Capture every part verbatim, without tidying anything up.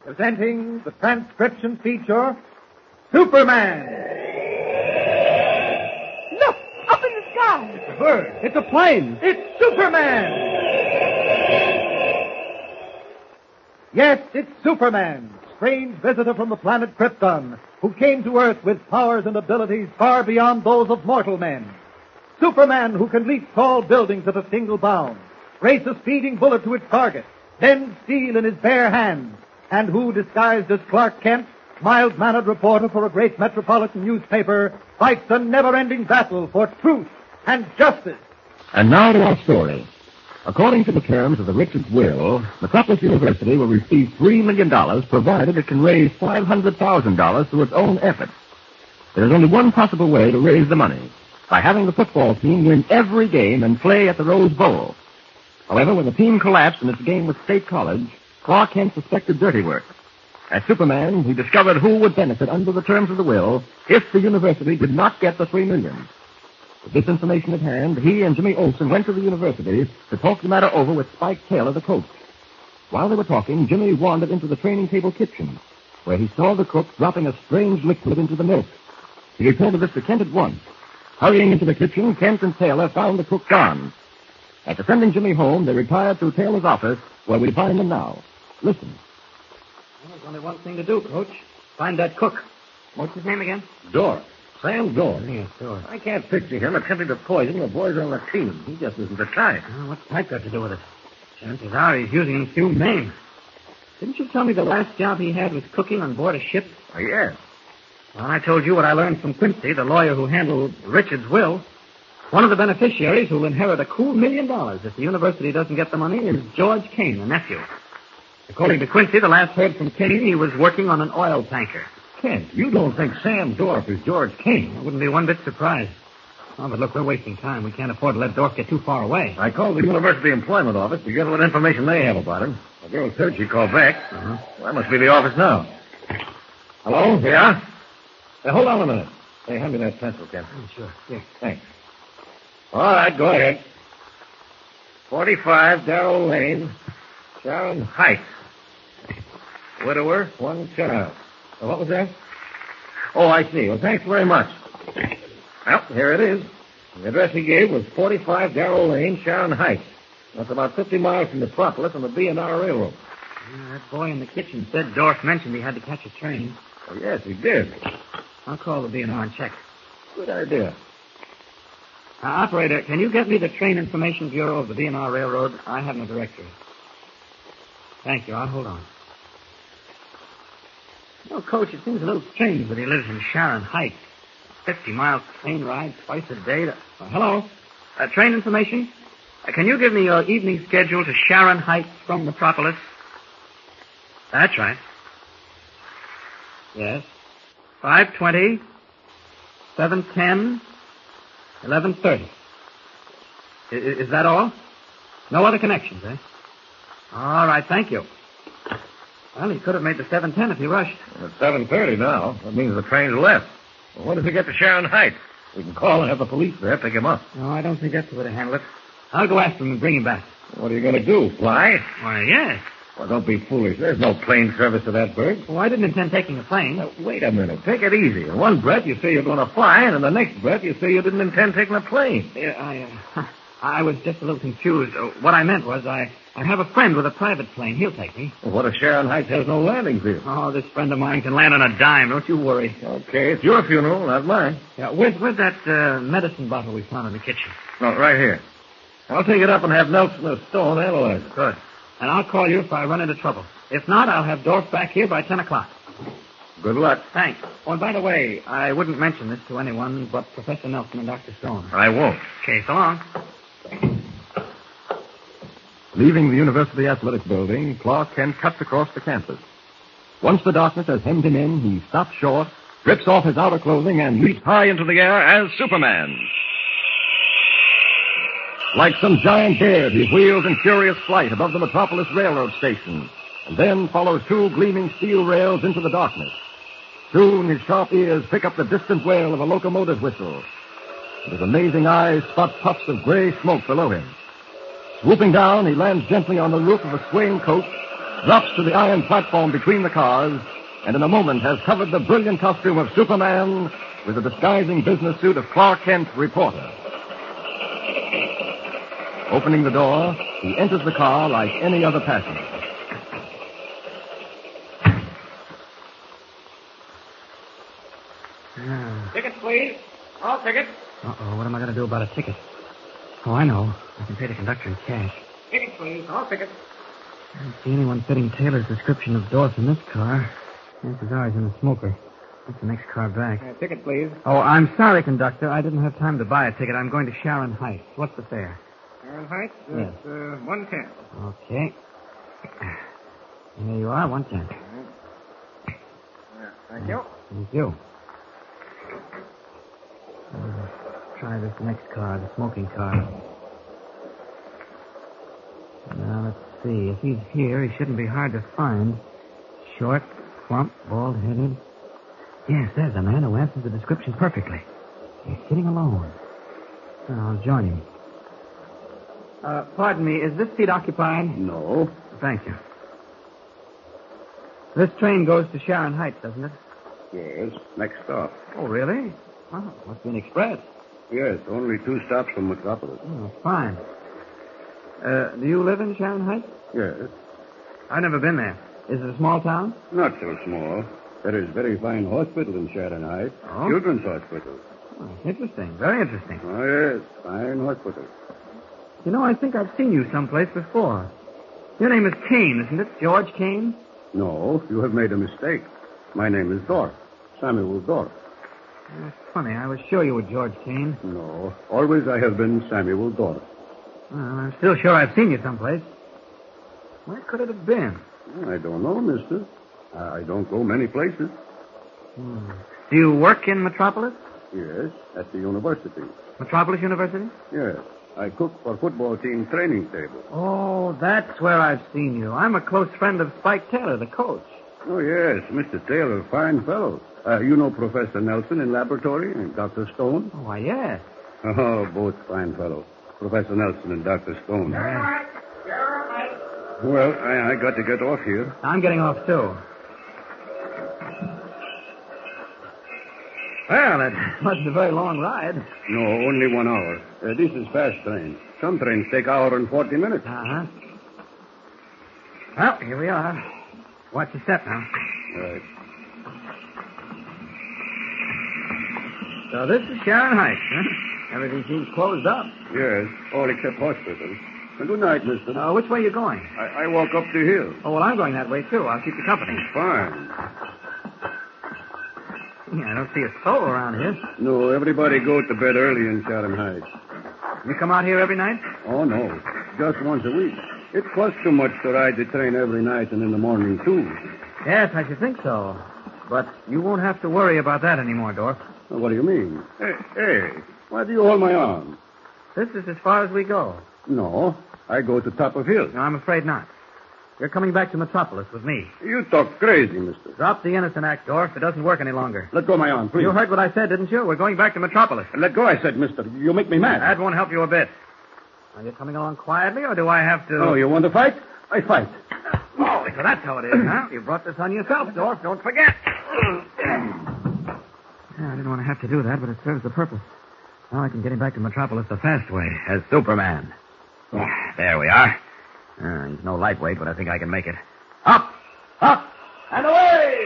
Presenting the transcription feature, Superman. Look, up in the sky. It's a bird. It's a plane. It's Superman. Yes, it's Superman, strange visitor from the planet Krypton, who came to Earth with powers and abilities far beyond those of mortal men. Superman, who can leap tall buildings at a single bound, race a speeding bullet to its target, bend steel in his bare hands, and who, disguised as Clark Kent, mild-mannered reporter for a great metropolitan newspaper, fights a never-ending battle for truth and justice. And now to our story. According to the terms of the Richards will, Metropolis University will receive three million dollars provided it can raise five hundred thousand dollars through its own efforts. There is only one possible way to raise the money, by having the football team win every game and play at the Rose Bowl. However, when the team collapsed in its game with State College, Clark Kent suspected dirty work. As Superman, he discovered who would benefit under the terms of the will if the university did not get the three million dollars. With this information at hand, he and Jimmy Olsen went to the university to talk the matter over with Spike Taylor, the coach. While they were talking, Jimmy wandered into the training table kitchen, where he saw the cook dropping a strange liquid into the milk. He reported this to Kent at once. Hurrying into the kitchen, Kent and Taylor found the cook gone. After sending Jimmy home, they retired to Taylor's office, where we find them now. Listen. Well, there's only one thing to do, Coach. Find that cook. What's his name again? Dorr. Sam Dorr. Yes, Dorr. I can't picture him attempting to poison the boys on the team. He just isn't the type. Well, what's type got to do with it? Chances are he's using an assumed name. Didn't you tell me the last job he had was cooking on board a ship? Oh, yes. Well, I told you what I learned from Quincy, the lawyer who handled Richard's will. One of the beneficiaries who'll inherit a cool million dollars if the university doesn't get the money is George Kane, the nephew. According to Quincy, the last heard from Kane, he was working on an oil tanker. Kent, you don't think Sam Dorff is George King? I wouldn't be one bit surprised. Oh, but look, we're wasting time. We can't afford to let Dorff get too far away. I called the university employment office to get what information they have about him. The girl said she called back. Uh-huh. Well, that must be the office now. Hello? Yeah? Hey, hold on a minute. Hey, hand me that pencil, Kent. Oh, sure. Here. Thanks. All right, go ahead. forty-five Darrow Lane, Sharon Heights. Widower, one child. Oh, what was that? Oh, I see. Well, thanks very much. Well, here it is. The address he gave was forty-five Darrow Lane, Sharon Heights. That's about fifty miles from Metropolis on the B and R Railroad. Yeah, that boy in the kitchen said Dorff mentioned he had to catch a train. Oh, yes, he did. I'll call the B and R and check. Good idea. Uh, operator, can you get me the train information bureau of the B and R Railroad? I have no directory. Thank you. I'll hold on. Well, Coach, it seems a little strange that he lives in Sharon Heights. Fifty miles train ride twice a day. To... Uh, hello? Uh, train information? Uh, can you give me your evening schedule to Sharon Heights from Metropolis? That's right. Yes. five twenty, seven ten, eleven thirty. Is, is that all? No other connections, eh? All right, thank you. Well, he could have made the seven ten if he rushed. Well, it's seven thirty now. That means the train's left. Well, when does he get to Sharon Heights? We can call and have the police there pick him up. No, I don't think that's the way to handle it. I'll go after him and bring him back. What are you going to do, fly? Why, yes. Well, don't be foolish. There's no plane service to that bird. Well, I didn't intend taking a plane. Now, wait a minute. Take it easy. In one breath, you say you're going to fly, and in the next breath, you say you didn't intend taking a plane. Yeah, I, uh, I was just a little confused. Uh, what I meant was I, I have a friend with a private plane. He'll take me. Well, what if Sharon Heights has no landing field? Oh, this friend of mine can land on a dime. Don't you worry. Okay, it's your funeral, not mine. Yeah, where's, where's that uh, medicine bottle we found in the kitchen? No, right here. I'll take it up and have Nelson or Stone analyze it. Good. And I'll call you if I run into trouble. If not, I'll have Dorff back here by ten o'clock. Good luck. Thanks. Oh, and by the way, I wouldn't mention this to anyone but Professor Nelson and Doctor Stone. I won't. Okay, so long. Leaving the University Athletic Building, Clark Kent cuts across the campus. Once the darkness has hemmed him in, he stops short, strips off his outer clothing, and leaps high into the air as Superman. Like some giant bird, he wheels in furious flight above the Metropolis Railroad station, and then follows two gleaming steel rails into the darkness. Soon his sharp ears pick up the distant wail of a locomotive whistle. And his amazing eyes spot puffs of gray smoke below him. Swooping down, he lands gently on the roof of a swaying coach drops to the iron platform between the cars, and in a moment has covered the brilliant costume of Superman with the disguising business suit of Clark Kent, reporter. Opening the door, he enters the car like any other passenger. Ah. Tickets, please. All tickets. Uh-oh, what am I going to do about a ticket? Oh, I know. I can pay the conductor in cash. Tickets, please. All tickets. I don't see anyone fitting Taylor's description of Dorf in this car. Chances are he's in the smoker. That's the next car back. Uh, ticket, please. Oh, I'm sorry, conductor. I didn't have time to buy a ticket. I'm going to Sharon Heights. What's the fare? Sharon Heights? Yes. It's uh, one ten. Okay. Here you are, one ten. Yeah, thank you. Thank you. Uh, try this next car, the smoking car. Now, let's see. If he's here, he shouldn't be hard to find. Short, plump, bald-headed. Yes, there's a man who answers the description perfectly. He's sitting alone. I'll join him. Uh, pardon me, is this seat occupied? No. Thank you. This train goes to Sharon Heights, doesn't it? Yes, next stop. Oh, really? Oh, must be an express. Yes, only two stops from Metropolis. Oh, fine. Uh, do you live in Sharon Heights? Yes. I've never been there. Is it a small town? Not so small. There is very fine hospital in Sharon Heights. Oh? Children's hospital. Oh, interesting. Very interesting. Oh, yes, fine hospital. You know, I think I've seen you someplace before. Your name is Kane, isn't it? George Kane? No, you have made a mistake. My name is Dorf. Samuel Dorf. That's funny. I was sure you were George Kane. No, always I have been Samuel Dorf. Well, I'm still sure I've seen you someplace. Where could it have been? I don't know, mister. I don't go many places. Hmm. Do you work in Metropolis? Yes, at the university. Metropolis University? Yes, I cook for football team training table. Oh, that's where I've seen you. I'm a close friend of Spike Taylor, the coach. Oh, yes, Mister Taylor, fine fellow. Uh, you know Professor Nelson in laboratory and Doctor Stone? Oh, why, yes. Oh, both fine fellow. Professor Nelson and Doctor Stone. Sharon Heights. Sharon Heights. Well, I, I got to get off here. I'm getting off, too. Well, it wasn't a very long ride. No, only one hour. Uh, this is fast train. Some trains take hour and forty minutes. Uh-huh. Well, here we are. Watch your step now. Right. So this is Sharon Heights, huh? Everything seems closed up. Yes, all except hospital. And good night, mister. Uh, which way are you going? I, I walk up the hill. Oh, well, I'm going that way, too. I'll keep you company. Fine. Yeah, I don't see a soul around here. No, everybody go to bed early in Sharon Heights. You come out here every night? Oh, no. Just once a week. It costs too much to ride the train every night and in the morning, too. Yes, I should think so. But you won't have to worry about that anymore, Dorf. Well, what do you mean? Hey, hey, why do you hold my arm? This is as far as we go. No, I go to top of hill. No, I'm afraid not. You're coming back to Metropolis with me. You talk crazy, mister. Drop the innocent act, Dorf. It doesn't work any longer. Let go of my arm, please. You heard what I said, didn't you? We're going back to Metropolis. Let go, I said, mister. You make me mad. That won't help you a bit. Are you coming along quietly, or do I have to... Oh, you want to fight? I fight. Oh, so that's how it is, huh? You brought this on yourself, Dorf. Don't forget. Yeah, I didn't want to have to do that, but it serves the purpose. Now I can get him back to Metropolis the fast way, as Superman. There we are. Uh, he's no lightweight, but I think I can make it. Up! Up! And away!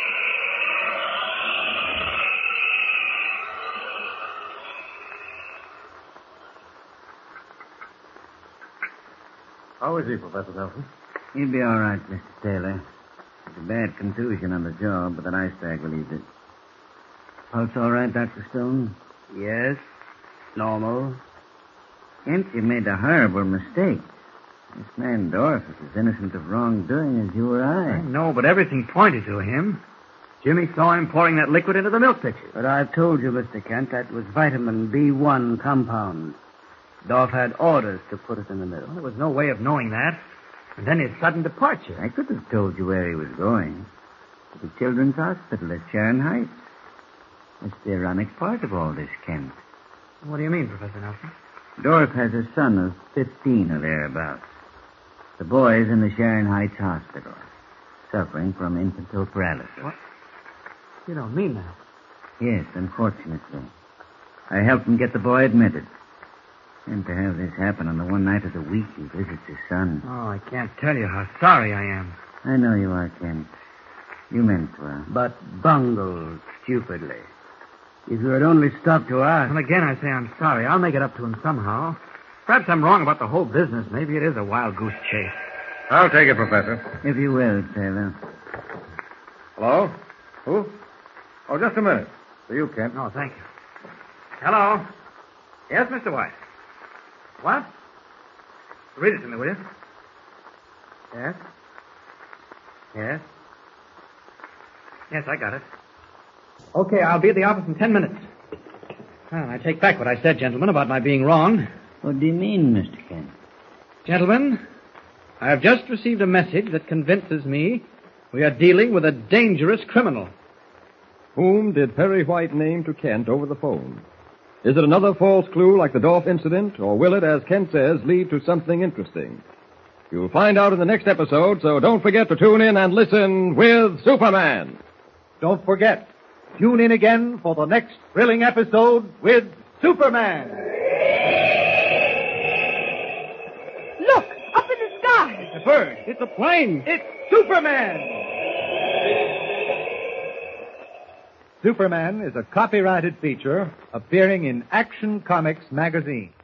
How is he, Professor Nelson? He'll be all right, Mister Taylor. It's a bad contusion on the jaw, but an ice bag relieved it. Pulse all right, Doctor Stone? Yes. Normal. Kent, you made a horrible mistake. This man Dorf is as innocent of wrongdoing as you or I. I know, but everything pointed to him. Jimmy saw him pouring that liquid into the milk pitcher. But I've told you, Mister Kent, that was vitamin B one compound. Dorf had orders to put it in the milk. Well, there was no way of knowing that. And then his sudden departure. I could have told you where he was going. To the Children's Hospital at Sharon Heights. It's the ironic part of all this, Kent. What do you mean, Professor Nelson? Dorf has a son of fifteen or thereabouts. The boy's in the Sharon Heights Hospital, suffering from infantile paralysis. What? You don't mean that. Yes, unfortunately. I helped him get the boy admitted. And to have this happen on the one night of the week he visits his son. Oh, I can't tell you how sorry I am. I know you are, Kent. You meant well. But bungled stupidly. If you had only stopped to ask. Well, again, I say I'm sorry. I'll make it up to him somehow. Perhaps I'm wrong about the whole business. Maybe it is a wild goose chase. I'll take it, Professor. If you will, Taylor. Hello? Who? Oh, just a minute. For you, Kent. Oh, thank you. Hello? Yes, Mister White? What? Read it to me, will you? Yes? Yes? Yes, I got it. Okay, I'll be at the office in ten minutes. Well, I take back what I said, gentlemen, about my being wrong. What do you mean, Mister Kent? Gentlemen, I have just received a message that convinces me we are dealing with a dangerous criminal. Whom did Perry White name to Kent over the phone? Is it another false clue like the Dorff incident, or will it, as Kent says, lead to something interesting? You'll find out in the next episode, so don't forget to tune in and listen with Superman. Don't forget, tune in again for the next thrilling episode with Superman. Look, up in the sky. It's a bird. It's a plane. It's Superman. Superman is a copyrighted feature appearing in Action Comics magazine.